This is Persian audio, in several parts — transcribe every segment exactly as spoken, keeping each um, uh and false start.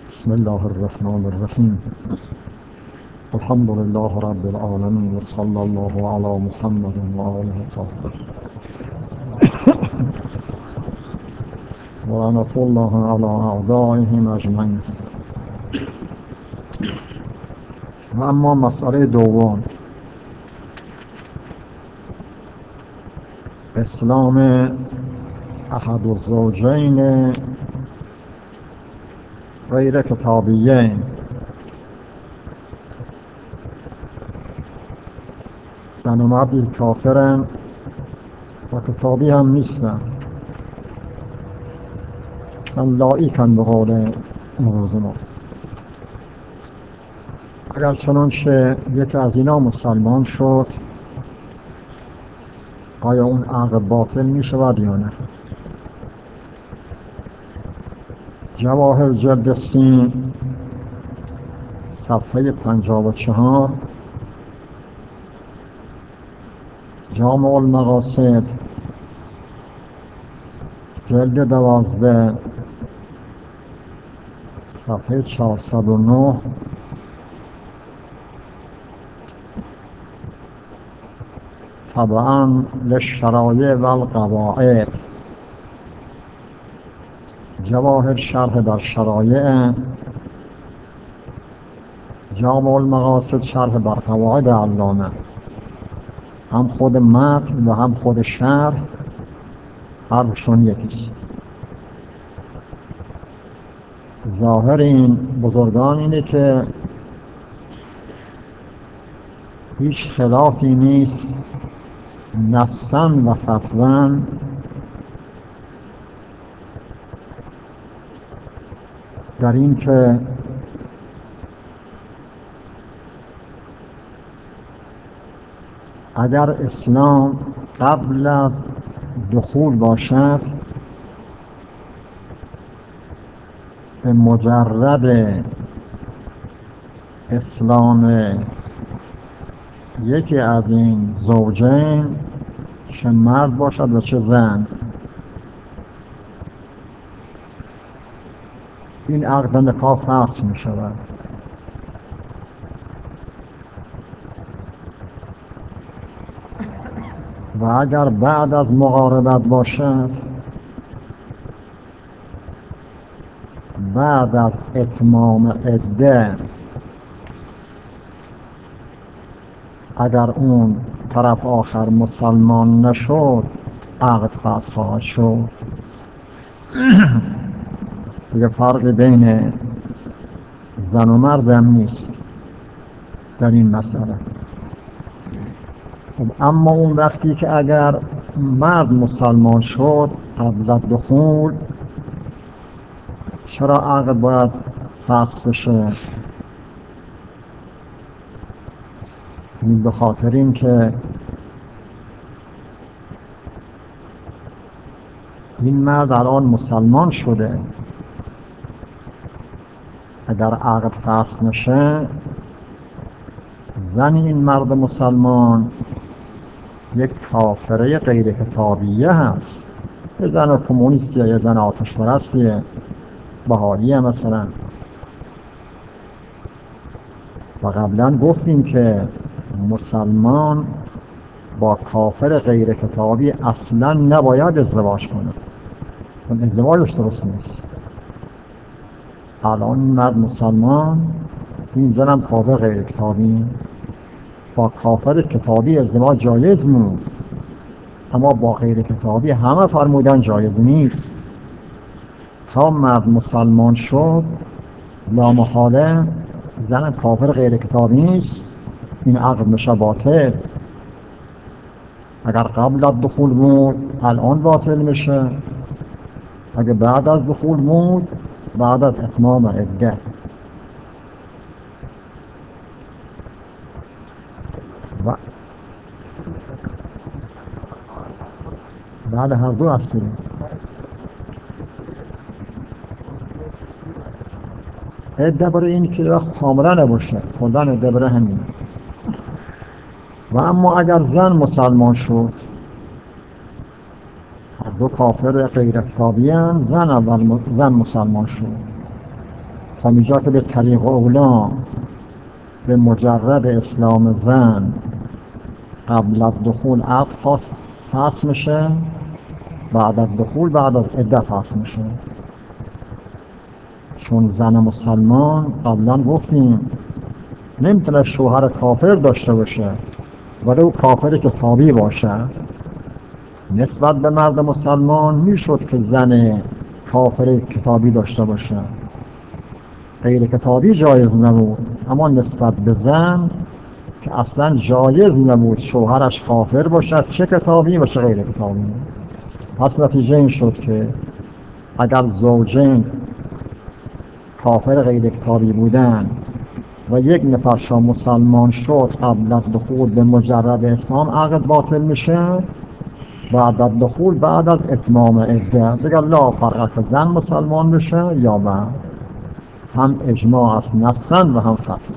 بسم الله الرحمن الرحیم. الحمد لله رب العالمین و صلی الله علی محمد و آله الطاهرین و لعنة الله علی اعدائهم اجمعین. و اما مسئله دوم، اسلام احد الزوجین غیر کتابیین. زن و مردی کافرن و کتابی هم نیستن، مثلا لایکن به قول امروز ما. اگر چنانچه یکی از اینا مسلمان شد، آیا اون عقد باطل می شود یا نه؟ جواهر جلد سین صفحه پنجاه و چهار، جامع المقاصد جلد دوازده صفحه چهارصد و نه، طبعا للشرایع و القواعد. جواهر شرح در شرایع، جامع المقاصد شرح بر قواعد علامه. هم خود متن و هم خود شرح حرفشون یکیست. ظاهر این بزرگان اینه که هیچ خلافی نیست نصاً و فتواً در این که اگر اسلام قبل از دخول باشد، به مجرد اسلام یکی از این زوجین، چه مرد باشد و چه زن، این عقد نکاح فسخ می شود. و اگر بعد از مقاربت باشد، بعد از اتمام عده، اگر اون طرف آخر مسلمان نشد، عقد فسخ خواهد شد. دیگه فرقی بین زن و مرد هم نیست در این مسئله. اما اون وقتی که اگر مرد مسلمان شد قبل از دخول، چرا عقد باید فسخ بشه؟ این به خاطر این که این مرد الان مسلمان شده، اگر عقد فسخ نشه، زن این مرد مسلمان یک کافره غیر کتابیه هست. یه زن کمونیستیه، یه زن آتش پرستیه، بهاییه مثلا. و قبلا گفتیم که مسلمان با کافر غیر کتابی اصلا نباید ازدواج کنه، چون ازدواجش درست نیست. الان این مرد مسلمان، این زنم کافر غیر کتابی، با کافر کتابی ازدواج جایز بود، اما با غیر کتابی همه فرمودن جایز نیست. تا مرد مسلمان شد، لامحاله زن کافر غیر کتابی نیست، این عقد میشه باطل. اگر قبل از دخول بود، الان باطل میشه. اگر بعد از دخول بود، بعد از اتمام عده. و بعد هر دو هستیم. عده برای این که وقت حامله نباشه، کلن عده برای همین. و اما اگر زن مسلمان شد، دو کافر غیر کتابی هستند، زن اول زن مسلمان شد، خب اینجا که به طریق اولا به مجرد اسلام زن قبل از دخول عقد فاس- فصل میشه، بعد از دخول بعد از عده فصل میشه. چون زن مسلمان قبلا گفتیم نمیتونه شوهر کافر داشته باشه ولی او کافر کتابی باشه. نسبت به مرد مسلمان میشد که زن کافر کتابی داشته باشه، غیر کتابی جایز نبود، اما نسبت به زن که اصلا جایز نبود شوهرش کافر باشد، چه کتابی و چه غیر کتابی. پس نتیجه این شد که اگر زوجین کافر غیر کتابی بودن و یک نفرشان مسلمان شد قبل از دخول به مجرد اسلام، عقد باطل میشه. بعد از دخول بعد از اتمام عده دیگر لا فرق که زن مسلمان بشه یا مرد، هم اجماع است نصا و هم فتوا.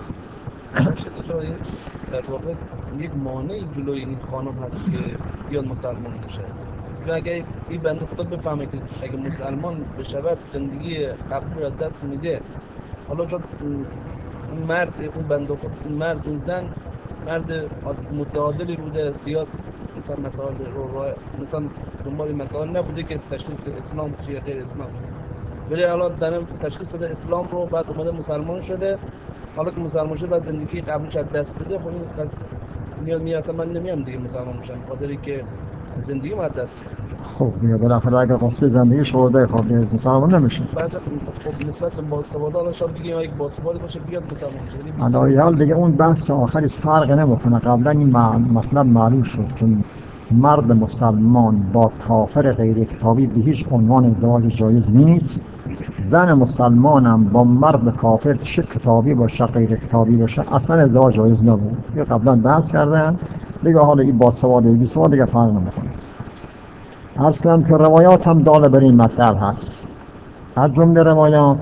در واقع یک مانعی جلوی این خانم هست که بیاد مسلمان بشه. و اگه این بنده خدا بفهمه که اگه مسلمان بشود زندگی قبلی را دست میده، حالا شاید اون مرد اون بنده خدا اون مرد اون زن مرد متعادلی بوده، زیاد مثلا مسائل رو رو مثلا دنبال مسائل نبوده که تشخیص اسلام چیه غیر اسلام، ولی الان دارم تشخیص داده اسلام رو، بعد اومده مسلمان شده. حالا که مسلمان شده بعد زندگی قبلیش از دست بده، خب این میاد میاد اصلا من نمیام دیگه مسلمان میشم بخاطر که زندگی ما از دست بده. خب دیگه بالاخره اگر قصد زندگی شده خب دیگه مسلمان نمیشه. بعد خب نسبت به باسواد حالا شاید بگیم یک باسواد باشه بیاد مسلمان شه. علایه‌حال دیگه اون بحث آخرش فرق نمیکنه. قبلا این مطلب معلوم شد که مرد مسلمان با کافر غیر کتابی به هیچ عنوان ازدواج جایز نیست. زن مسلمانم با مرد کافر چه کتابی باشه غیر کتابی باشه اصلا ازدواج جایز نبود. یه قبلا بحث کردن دیگه، حالا این با سواد بی سواد دیگه فرق نمیکنه. عرض کنم که روایات هم داله بر این مطلب هست. از جمله روایات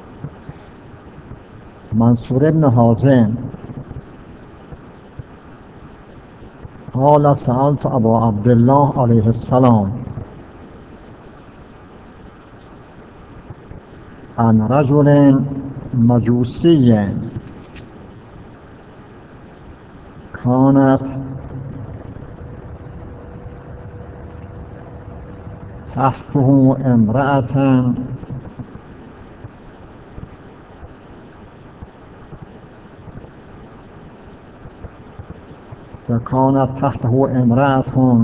منصور ابن حازم قال سألت ابا عبدالله علیه السلام عن رجل مجوسی كانت تحته امرأة فكانت تحته امرأة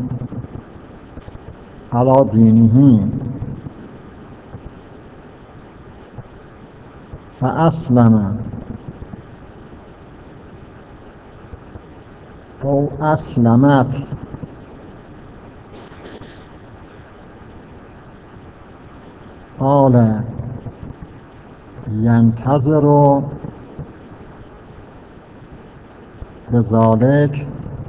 على دينه فأسلم أو أسلمت قال ينتظر بذلك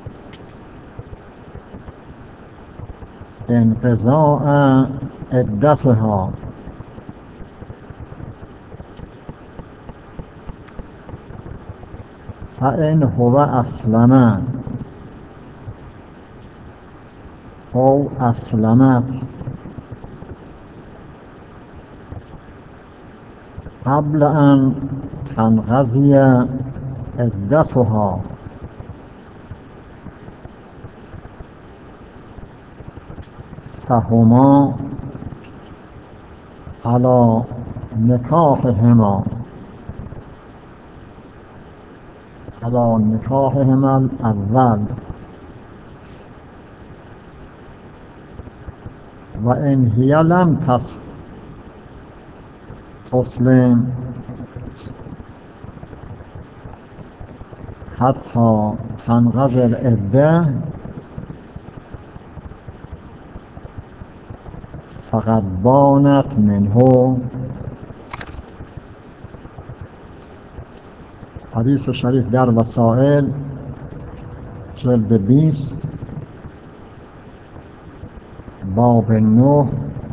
انقضاء عدتها فإن هو أسلم أو أسلمت قبل أن تنقضي عدتها فهما على نکاحهما على نکاحهما الأول وإن هي لم تسلم حتى تنقضي العدة فقد بانت منه. حدیث شریف در وسائل جلد بیست باب نه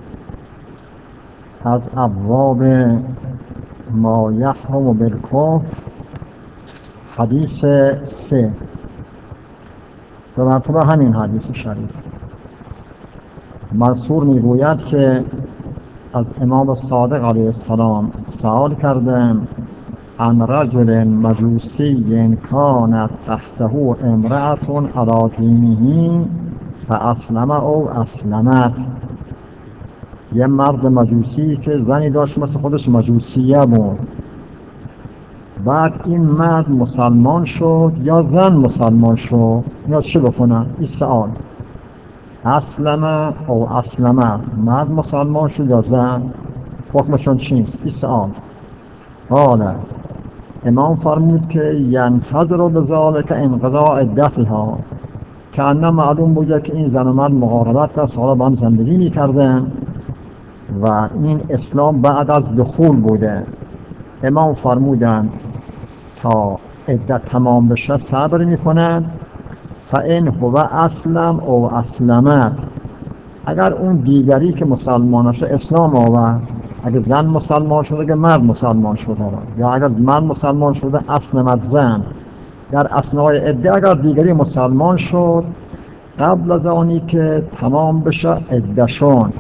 از ابواب ما یحرم بالکفر حدیث سه، به مرتبه همین حدیث شریف. منصور میگوید که از امام صادق علیه السلام سوال کردم عن رجل مجوسی کانت تحته امرأة علی دینه فاسلم او اسلمت. یه مرد مجوسی که زنی داشت مثل خودش مجوسیه بود، بعد این مرد مسلمان شد یا زن مسلمان شد یا چه بکنن؟ این سوال. اسلم او اسلمه، مرد مسلمان شد یا زن، حکمشون چیست؟ این سوال. قال امام فرمود که ینتظر بذلک انقضاء عدتها، که انه معلوم بوده که این زن و مرد مقاربت در سالا با هم زندگی می کردن و این اسلام بعد از دخول بوده. امام فرمودن تا عدت تمام بشه صبر می کنن. فان هو اسلم او اسلمت، اگر اون دیگری که مسلمان شده اسلام آورد، اگر زن مسلمان شده که مرد مسلمان شده، یا اگر مرد مسلمان شده اسلمت زن، در اثنای عده اگر دیگری مسلمان شد قبل از آنی که تمام بشه عدهشون،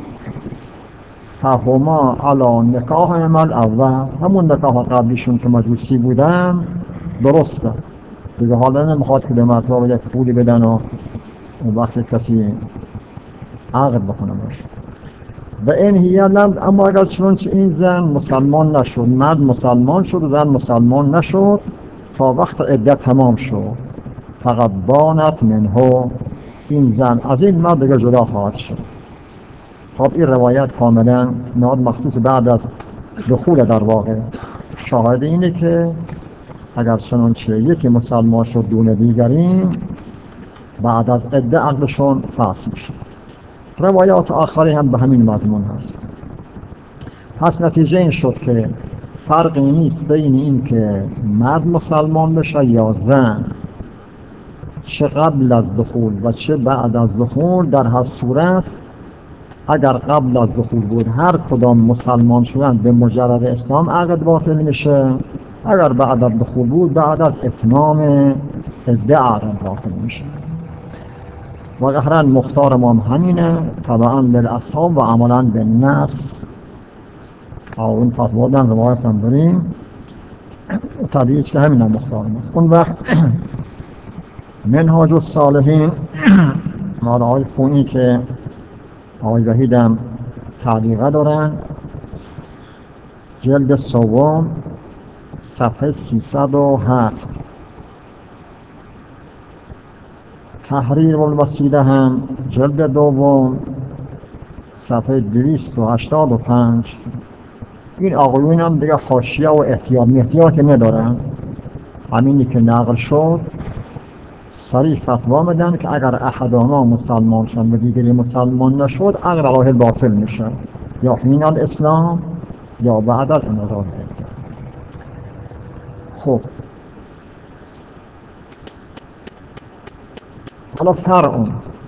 فهما علی نکاح عمل اول، همون نکاح قبلیشون که مجوسی بودن درسته دیگه. حالا نمیخواد که به مرتبه یک پولی بدن و اون وقت کسی عقد بکنه باشه. و این هیه لم، اما اگر چنانچه این زن مسلمان نشد، مرد مسلمان شد و زن مسلمان نشد تا وقت عدت تمام شد، فقط بانت منه، این زن از این مرد دیگه جدا خواهد شد. خب این روایت کاملا ناد مخصوص بعد از دخول در واقع. شاهد اینه که اگر چنانچه یکی مسلمان شد دون دیگری، بعد از عده عقدشون فاسد میشه. روایات آخری هم به همین مضمون هست. پس نتیجه این شد که فرقی نیست بین این که مرد مسلمان بشه یا زن، چه قبل از دخول و چه بعد از دخول، در هر صورت اگر قبل از دخول بود هر کدام مسلمان شدن به مجرد اسلام عقد باطل میشه، اگر بعد از دخول بود بعد از اتمام عده عقد باطل میشه. و قهرن مختار ما همینه، طبعا للاصحاب و عملا بالنص. اون فتوا دن روایت هم داریم طبیعیه که همین هم مختار ماست. اون وقت منهاج الصالحین مال آقای خونی که آقای وحید هم تعلیقه دارن، جلد سوم صفحه سیصد و هفت. تحریر الوسیله هم جلد دوم صفحه دویست و هشتاد و پنج. این آقایون هم دیگه حاشیه و احتیاط احتیاطی ندارن، همینی که نقل شد صریح فتوا میدن که اگر احدانا مسلمان شد و دیگری مسلمان نشد عقد علیه باطل میشه، یا حین الاسلام یا بعد از انقضاء عده. خب حالا فرع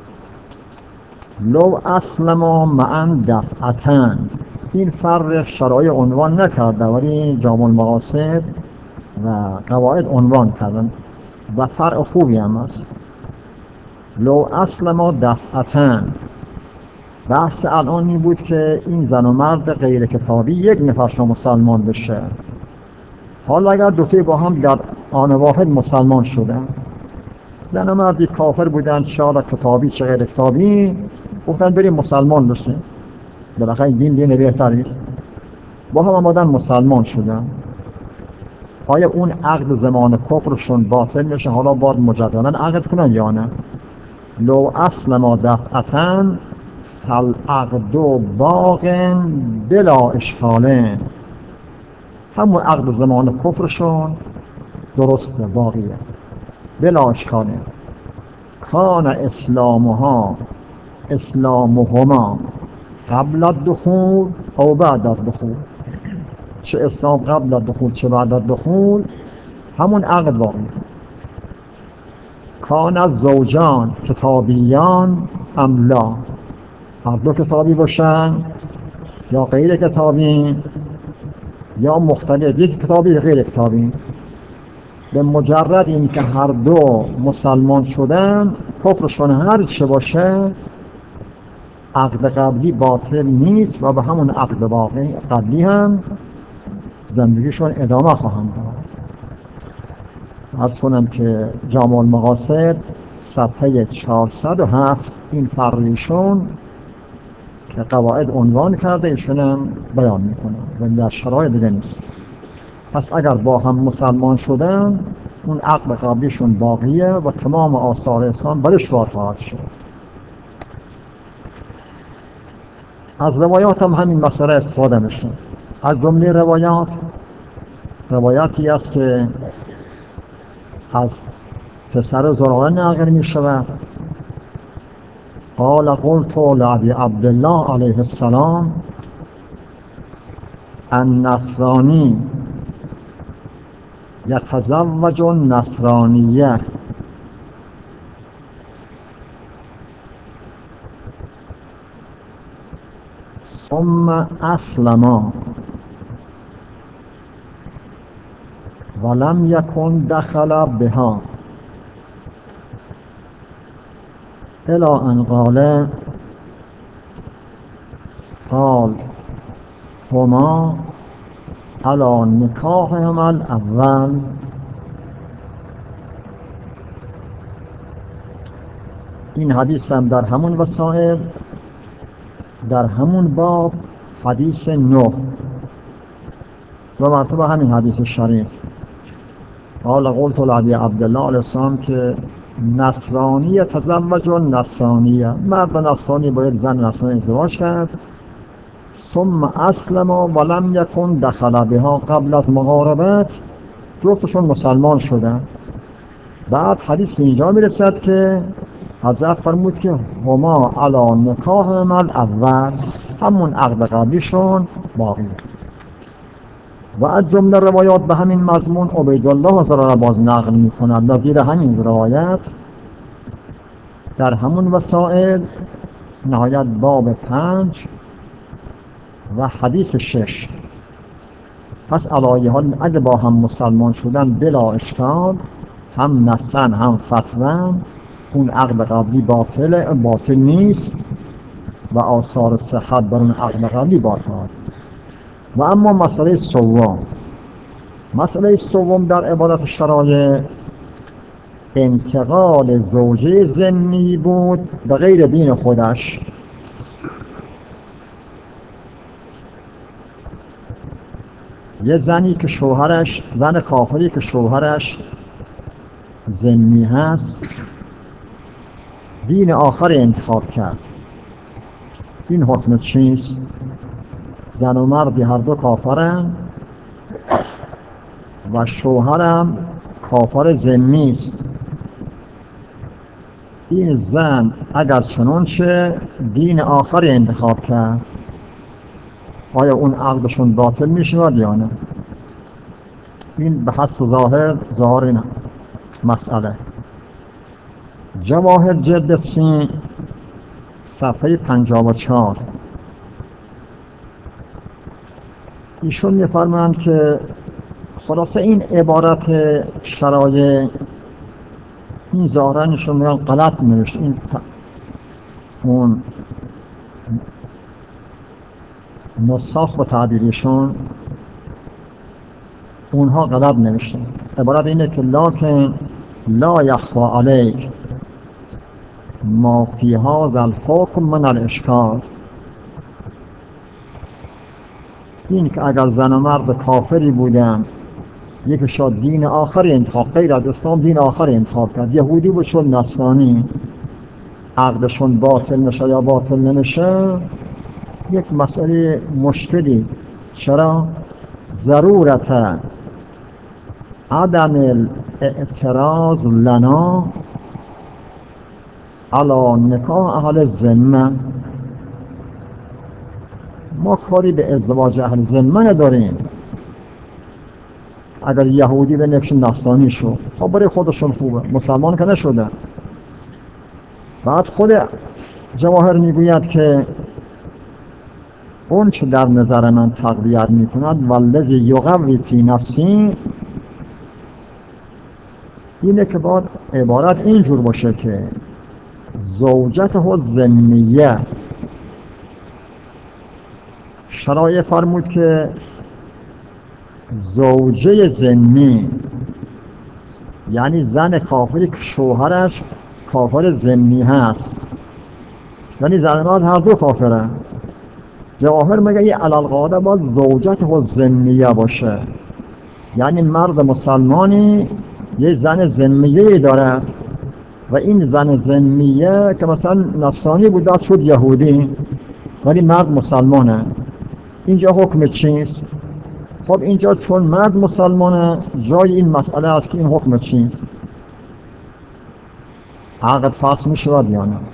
لو اسلم معا دفعتن، این فرق شرایع عنوان نکرده ولی جامع المقاصد و قواعد عنوان کردن و فرق خوبی هم است. لو اسلم دفعتن، بحث الان این بود که این زن و مرد غیر کتابی یک نفرشون مسلمان بشه. حالا اگر دوتای با هم در آن واحد مسلمان شدن، زن و مردی کافر بودن، چه کتابی چه غیر کتابی، گفتن بریم مسلمان بشیم، بالاخره دین دین بهتری است، با هم آمدن مسلمان شدن، آیا اون عقد زمان کفرشون باطل میشه؟ حالا باید مجددا عقد کنن یا نه؟ لو اسلم دفعتاً فالعقد باق بلا اشکال، همون عقد زمان کفرشون درسته، باقیه بلا اشکال. کان اسلامها اسلامهما قبل الدخول او بعد الدخول، چه اسلام قبل الدخول چه بعد الدخول همون عقد باقیه. کان الزوجان کتابیان ام لا، هر دو کتابی باشن یا غیر کتابی یا مختلف، یک کتابی غیر کتابی، به مجرد این که هر دو مسلمان شدن کفرشون هر چه باشه عقد قبلی باطل نیست و به همون عقد باقی قبلی هم زندگیشون ادامه خواهند داد. عرض کنم که جامع المقاصد صفحه چهارصد و هفت این فرقیشون که قواعد عنوان کرده ایشون هم بیان میکنه و در شرایط دیگه نیست. پس اگر با هم مسلمان شدن اون عقد قبلیشون باقیه و تمام آثار اسلام برش وارد خواهد شد. از روایات هم همین مسئله استفاده میشه. از جمله روایات روایاتی است که از پسر زراره نقل می شود. قال قلت لأبي عبد الله علیه السلام النصرانی یتزوج النصرانیه ثم اسلما ولم یکن دخل بها الى ان قال قال هما على نکاحهما الاول این حدیث هم در همون وسائل در همون باب حدیث نه و مرتبه همین حدیث شریف قال قلت لأبي عبدالله علیه السلام که نصرانی تزوج و نصرانیه، مرد نصرانی باید زن نصرانی ازدواج کرد. ثم اسلم ولم یکن دخل بها، قبل از مقاربت جفتشون مسلمان شدن. بعد حدیث به اینجا میرسد که حضرت فرمود که هما علی نکاحهما الاول، همون عقد قبلیشون باقی. و از جمله روایات به همین مضمون عبیدالله زراره باز نقل می کند. نظیر همین روایت در همون وسائل نهایت باب پنج و حدیث شش. پس علی حال اگه با هم مسلمان شدن بلا اشکال، هم نصن هم فتوان، اون عقد قبلی باطل باطل نیست و آثار صحت بر اون عقد قبلی باطل. و اما مسئله سوم، مسئله سوم در عبارت شرایع انتقال زوجه ذمی بود به غیر دین خودش. یه زنی که شوهرش، زن کافری که شوهرش ذمی هست، دین آخر انتخاب کرد. این حکم چیست؟ زن و مردی هر دو کافرن و شوهرم کافر ذمی است. این زن اگر چنانچه دین آخر انتخاب کرد، آیا اون عقدشون باطل میشود یا نه؟ این به حسب ظاهر ظاهر این مسئله. جواهر جلد سین صفحه پنجاه و چهار ایشون می‌فرمایند که خلاصه این عبارت شرایع این ظاهرا ایشون میگن غلط نوشت. این اون نساخ و تعبیرشون اونها غلط نوشتن. عبارت اینه که لکن لا یخفی علیک ما فی هذا الحکم من الاشکال. این که اگر زن و مرد کافری بودن، یکی شد دین آخری انتخاب، غیر از اسلام دین آخری انتخاب کرد، یهودی بود شد نصرانی، عقدشون باطل نشه یا باطل نمیشه، یک مسئله مشکلی. چرا؟ ضرورت عدم الاعتراض لنا علی نکاح اهل ذمه. ما کاری به ازدواج اهل ذمه نداریم. اگر یهودی به نفش نصرانی شد، خب برای خودشون خوبه، مسلمان که نشدن. بعد خود جواهر میگوید که اون چه در نظر من تقویت میکند والذی یقوی فی نفسی، اینه که باید عبارت اینجور باشه که زوجته ذمیه شرایع فرمود که زوجه ذمی، یعنی زن کافری که شوهرش کافر ذمی هست، یعنی زن مرد هر دو کافره، جواهر میگه یه علالقاعده باید زوجت و ذمیه باشه، یعنی مرد مسلمانی یه زن ذمیه داره و این زن ذمیه که مثلا نصرانی بود داد شد یهودی ولی مرد مسلمانه، اینجا حکم چیست؟ خب اینجا چون مرد مسلمانه جای این مسئله است که این حکم چیست؟ عقد فاسد می شود یا نه؟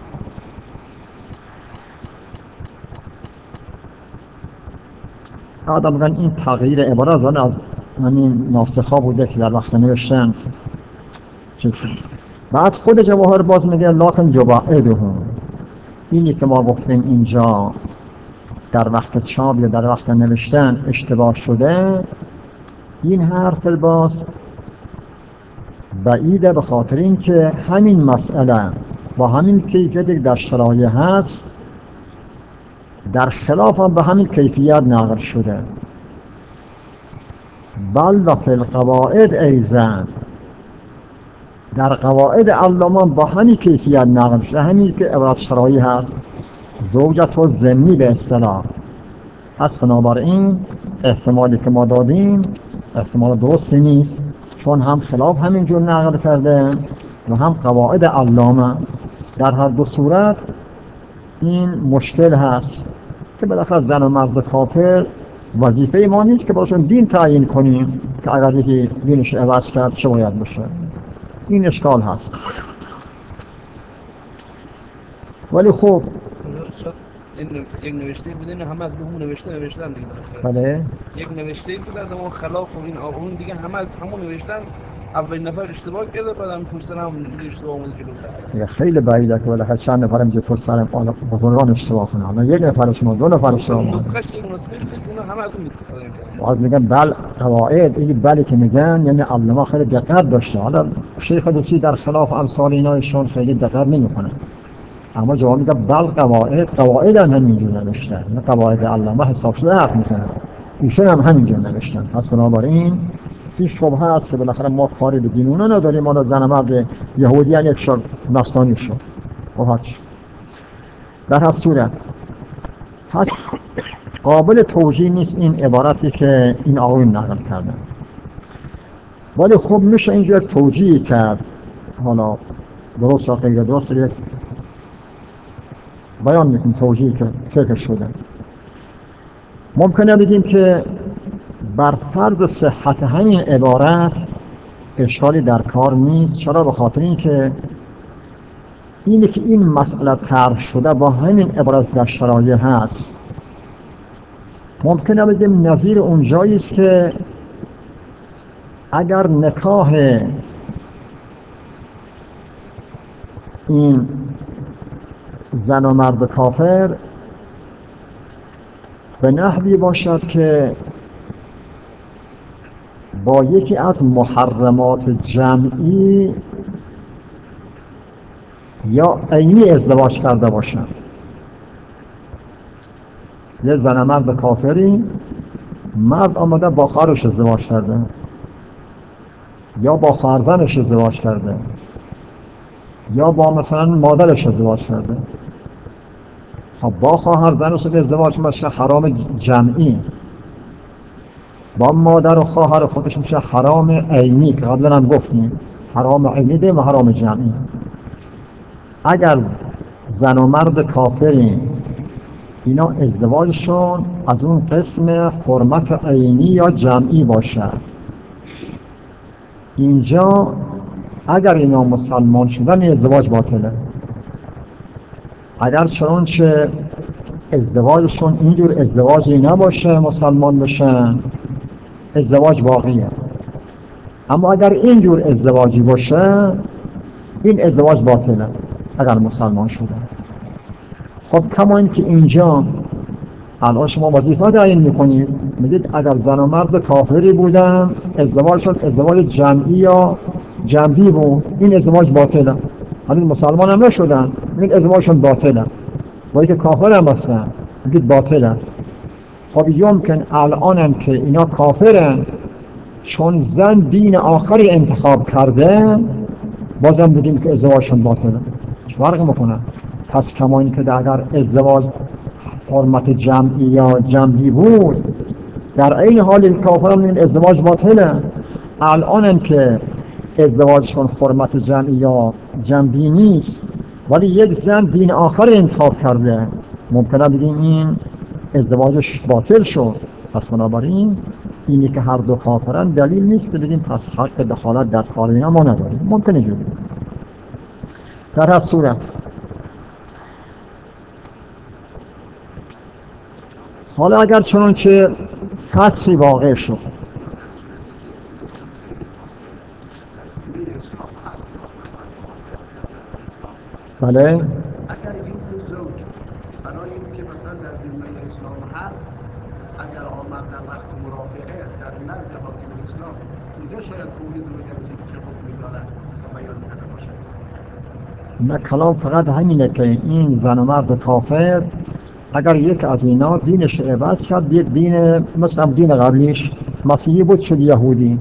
آدم این تغییر عبارت زن از همین ناسخا بوده که در وقت نوشتن. بعد خود جواهر باز میگه لکن یبعدهم، اینی که ما گفتیم اینجا در وقت چاپ یا در وقت نوشتن اشتباه شده، این حرف باز بعیده، به خاطر اینکه همین مسئله با همین کیفیتی که در شرایع هست در خلاف هم به همین کیفیت نقل شده. بل و فی القواعد ایضا، در قواعد علامه با همین کیفیت نقل شده، همین که عبارت شرایع هست، زوجت و ذمی به اصطلاح. پس بنابراین احتمالی که ما دادیم احتمال درستی نیست، چون هم خلاف همینجور نقل کرده و هم قواعد علامه. در هر دو صورت این مشکل هست که بالاخره زن و مرد کافر وظیفه ما نیست که براشون دین تعیین کنیم که اگر یکی دینش عوض کرد چه باید بشه. این اشکال هست. ولی خب این یک نوشته بود، این همه از همون نوشته نوشتن دیگه. بله یک نوشته بود از اون خلاف و این اون دیگه همه از همون نوشتن. اولین نفر اشتباه کرده، بعدم پشتن هم اشتباه اومد جلو. خیلی بعیده که بالاخره چند نفر اینجا پشت سر بزرگان اشتباه کنه. حالا یک نفر شما دو نفر اشتباه کنه. نسخه‌اش یک نسخه بود، همه از اون استفاده می‌کردن. باز میگن بل قواعد، این بله که میگن یعنی علما خیلی دقت داشته. حالا شیخ دوسی در خلاف امثال اینایشون خیلی دقت نمیکنه، اما جواب میگه بل قواعد، قواعد هم همینجور نوشتن، نه قواعد علامه حساب شده حرف میزنن، ایشون هم همینجور نوشتن. پس بنابراین این شبهه است که بالاخره ما کاری به دین اونا نداریم، ما زن مرد یهودی هم یک شد نصرانی شد و هاچ. در هر صورت پس قابل توجیه نیست این عبارتی که این آقایون نقل کردن، ولی خب میشه اینجا یک توجیه کرد. حالا درست یا غیر درست یک بیان میکنیم توجیه که فکر شده. ممکنه بگیم که بر فرض صحت همین عبارت اشکالی در کار نیست. چرا؟ به خاطر اینکه اینه که این مسئله طرح شده با همین عبارت در شرایع هست. ممکنه بگیم نظیر اونجایی است که اگر نکاح این زن و مرد کافر به نحوی باشد که با یکی از محرمات جمعی یا عینی ازدواج کرده باشند. یه زن مرد کافری، مرد آمده با خواهرش ازدواج کرده یا با فرزندش ازدواج کرده یا با مثلا مادرش ازدواج کرده. خب با خواهر زنش ازدواج میشه حرام جمعی، با مادر و خواهر خودش میشه حرام عینی که قبلا هم گفتیم حرام عینی ده و حرام جمعی. اگر زن و مرد کافری اینا ازدواجشون از اون قسم حرمت عینی یا جمعی باشه، اینجا اگر اینا مسلمان شدن ازدواج باطله. اگر چنانچه ازدواجشون اینجور ازدواجی نباشه مسلمان بشن، ازدواج باقیه. اما اگر اینجور ازدواجی باشه این ازدواج باطله اگر مسلمان شدن. خب کما این که اینجا الان شما وظیفه تعیین میکنید، میگید اگر زن و مرد کافری بودن ازدواجشون ازدواج جمعی یا جنبی بود، این ازدواج باطله. همین مسلمان هم نشدن، این ازدواجشون باطله. ولی که کافر هم هستن میگید باطله. خب یمکن الانم که اینا کافرن چون زن دین آخری انتخاب کرده بازم بگیم که ازدواجشون باطله، چه فرق میکنه؟ پس کما این که اگر ازدواج فرمت جمعی یا جنبی بود در این حال کافران این ازدواج باطله. الانم که ازدواجشون فرمت جمعی یا جنبی نیست ولی یک زن دین آخر انتخاب کرده ممکنه بگیم این ازدواجش باطل شد. پس بنابراین اینی که هر دو کافرن دلیل نیست که بگیم پس حق دخالت در کار اینا ما نداریم. ممکنه جوری در هر صورت حالا اگر چنانچه فسخی واقع شد بله اگر این دو زوج برای اینکه مثلا در ذمه اسلام هست اگر آمد در وقت مرافعه در نزد حاکم اسلام اینجا شاید تولید رو بگم چه حکمی دارد و بیان کرده باشد. نه کلام فقط همینه که این زن و مرد کافر اگر یک از اینا دینش عوض کرد یک دین مثل دین قبلیش مسیحی بود شد یهودی،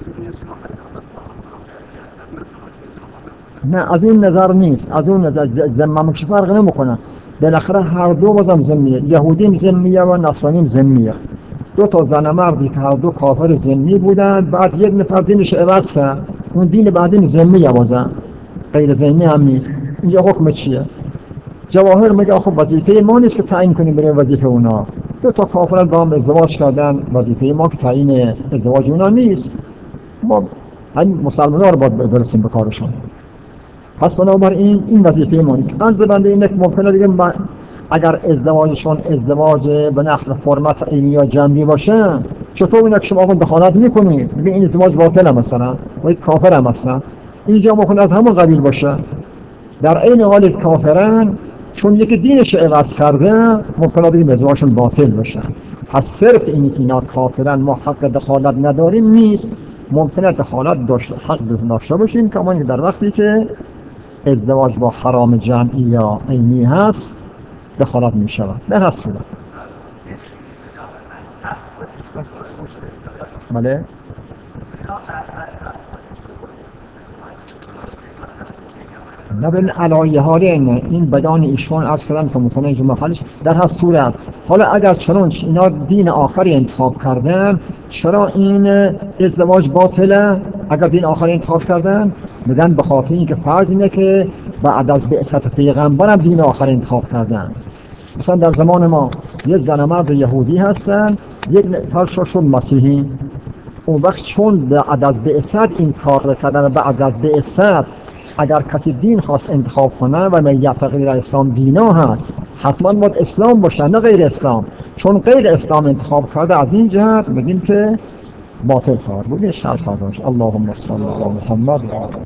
نه از این نظر نیست، از اون نظر ذمه که فرق نمیکنه، بالاخره هر دو بازم ذمیه، یهودیم ذمیه و نصرانیم ذمیه. دو تا زن مردی که هر دو کافر ذمی بودن بعد یک نفر دینش عوض کرد اون دین بعدین ذمیه بازم غیر ذمی هم نیست. اینجا حکم چیه؟ جواهر میگه خب وظیفه ما نیست که تعیین کنیم بریم وظیفه اونا، دو تا کافر با هم ازدواج کردن وظیفه ما که تعیین ازدواج اونا نیست، ما همین مسلمان‌ها رو باید برسیم به کارشون. پس بنابراین این وظیفه ما نیست. عرض بنده اینه که ممکنه بگیم اگر ازدواجشون ازدواج به نحو فرمت عینی یا جنبی باشه چطور اینا که شما آقا دخالت میکنید میگه این ازدواج باطله مثلا و یک کافر هم هستن، اینجا ممکن از همون قبیل باشه در این حال کافرن چون یکی دینش عوض کرده ممکنه بگیم ازدواجشون باطل باشه. پس صرف اینی که اینا کافرن ما حق دخالت نداریم نیست، ممکنه دخالت داشته حق داشته باشیم کما اینکه در وقتی که ازدواج با حرام جمعی یا عینی هست دخالت می شود. در هر صورت بله نه بین علایه حال این بیان ایشون عرض کردن که مکنه اینجا محلش. در هر صورت حالا اگر چنانچه اینا دین آخری انتخاب کردن چرا این ازدواج باطله؟ اگر دین آخری انتخاب کردن میگن به خاطر اینکه فرض اینه که بعد از بعثت پیغمبر هم دین آخری انتخاب کردن. مثلا در زمان ما یه زن و مرد یهودی هستن یک نفر شد مسیحی، اون وقت چون بعد از بعثت این کار کردن بعد از بعثت اگر کسی دین خواست انتخاب کنه و من یعتقد در اسلام دینا هست حتما باید اسلام باشه نه غیر اسلام، چون غیر اسلام انتخاب کرده از این جهت میگیم که باطل خواهد بود. شرط داشت. اللهم صل علی محمد.